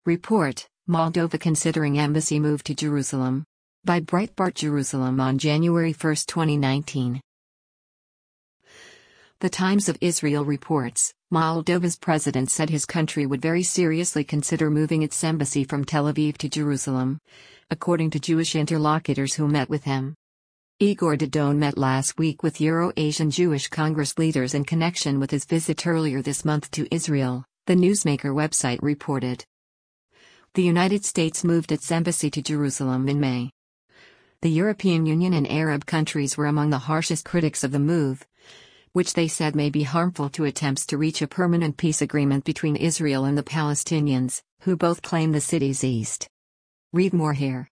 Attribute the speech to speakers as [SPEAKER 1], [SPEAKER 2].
[SPEAKER 1] Report, Moldova considering embassy move to Jerusalem. By Breitbart Jerusalem on January 1, 2019. The Times of Israel reports, Moldova's president said his country would very seriously consider moving its embassy from Tel Aviv to Jerusalem, according to Jewish interlocutors who met with him. Igor Dodon met last week with Euro-Asian Jewish Congress leaders in connection with his visit earlier this month to Israel, the Newsmaker website reported. The United States moved its embassy to Jerusalem in May. The European Union and Arab countries were among the harshest critics of the move, which they said may be harmful to attempts to reach a permanent peace agreement between Israel and the Palestinians, who both claim the city's east. Read more here.